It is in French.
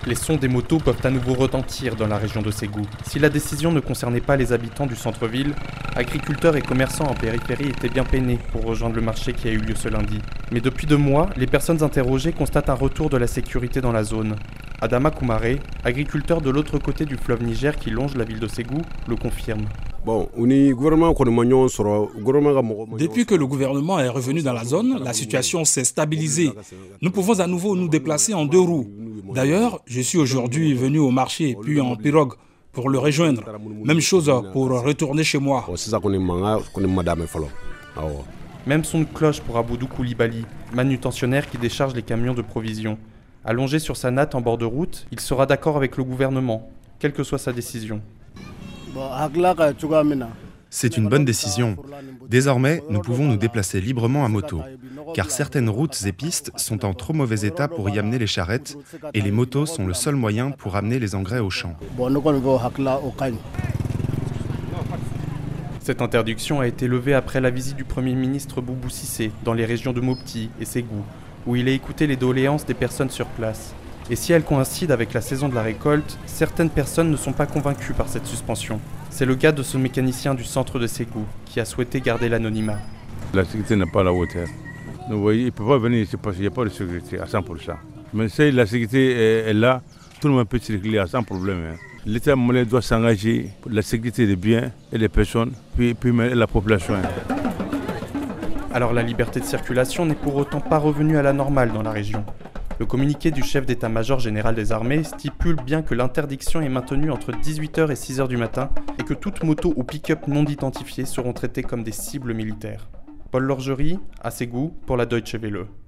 Les sons des motos peuvent à nouveau retentir dans la région de Ségou. Si la décision ne concernait pas les habitants du centre-ville, agriculteurs et commerçants en périphérie étaient bien peinés pour rejoindre le marché qui a eu lieu ce lundi. Mais depuis 2 mois, les personnes interrogées constatent un retour de la sécurité dans la zone. Adama Koumaré, agriculteur de l'autre côté du fleuve Niger qui longe la ville de Ségou, le confirme. Depuis que le gouvernement est revenu dans la zone, la situation s'est stabilisée. Nous pouvons à nouveau nous déplacer en 2 roues. D'ailleurs, je suis aujourd'hui venu au marché puis en pirogue pour le rejoindre. Même chose pour retourner chez moi. Même son de cloche pour Aboudou Koulibaly, manutentionnaire qui décharge les camions de provisions. Allongé sur sa natte en bord de route, il sera d'accord avec le gouvernement, quelle que soit sa décision. C'est une bonne décision. Désormais, nous pouvons nous déplacer librement à moto, car certaines routes et pistes sont en trop mauvais état pour y amener les charrettes, et les motos sont le seul moyen pour amener les engrais aux champs. Cette interdiction a été levée après la visite du Premier ministre Boubou Cissé dans les régions de Mopti et Ségou, où il a écouté les doléances des personnes sur place. Et si elle coïncide avec la saison de la récolte, certaines personnes ne sont pas convaincues par cette suspension. C'est le cas de ce mécanicien du centre de Ségou, qui a souhaité garder l'anonymat. La sécurité n'est pas à la hauteur. Vous voyez, il ne peut pas venir ici parce qu'il n'y a pas de sécurité à 100%. Mais si la sécurité est là, tout le monde peut circuler sans problème. L'État malien doit s'engager pour la sécurité des biens et des personnes, puis la population. Alors la liberté de circulation n'est pour autant pas revenue à la normale dans la région. Le communiqué du chef d'état-major général des armées stipule bien que l'interdiction est maintenue entre 18h et 6h du matin et que toute moto ou pick-up non identifiées seront traitées comme des cibles militaires. Paul Lorgerie, à Ségou, pour la Deutsche Welle.